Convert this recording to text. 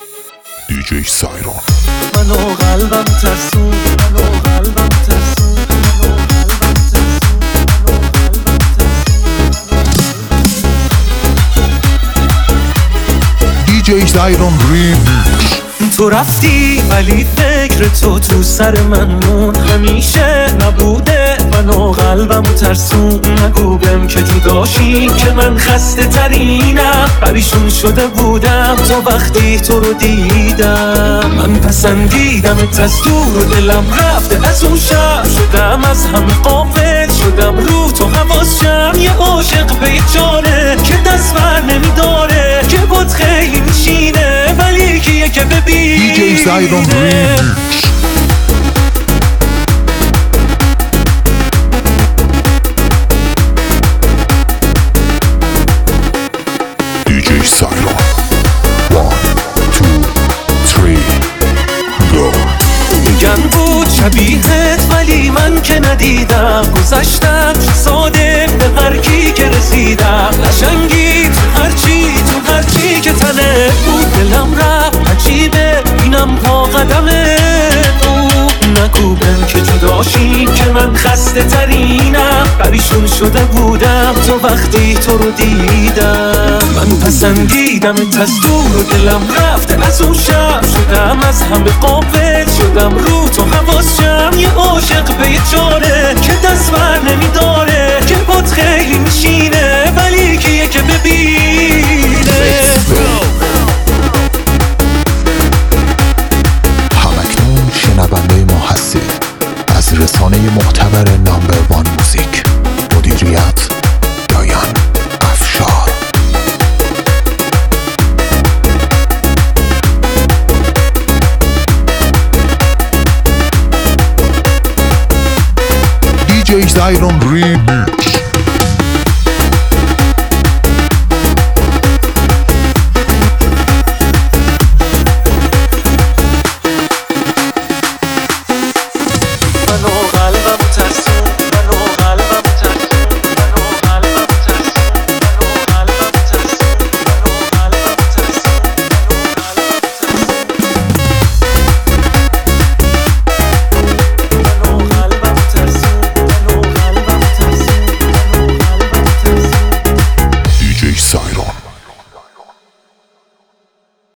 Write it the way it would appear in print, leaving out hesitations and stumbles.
دیجی سایرون. منو قلبم ترسون، منو قلبم ترسون، منو قلبم ترسون، منو قلبم ترسون. دیجی سایرون ریمیکس. تو رفتی ولی فکر تو سر من مون، همیشه نبوده منو قلبم ترسون. نگو بهم که جداشی که من خسته ترینم، پریشون شده بودم تا وقتی تو رو دیدم. من پسندیدم از دور و دلم رفته از اون شب، شدم از همه غافل، شدم رو تو حواسم. یه عاشق به یه جانه که دست بر نمیداره، که بود خیلی میشینه ولی کیه که ببینه. دیجی سایرون ریمیکس. دیجی سایرون. 1 2 3 گو. میگن بود شبیهت ولی من که ندیدم، گذشتم ساده به هر کی که رسیدم. قشنگی تو هرچی که تنه بود، دلم رفت عجیبه اینم پا قدمه بود. نگو بهم که جداشی که من خسته ترینم، پریشون شده بودم تا وقتی تو رو دیدم. من پسندیدم از دور و دلم رفته از اون شب، شدم از همه غافل، شدم رو تو حواسم. یه عاشق به یه جانه که دست بر نمیداره، که بود خیلی میشینه ولی کیه که ببینه. همکنون شنونده ما هستید از رسانه معتبر نامبر 1 موزیک. مدیریت دایان افشار. دیجی سایرون ریمیکس.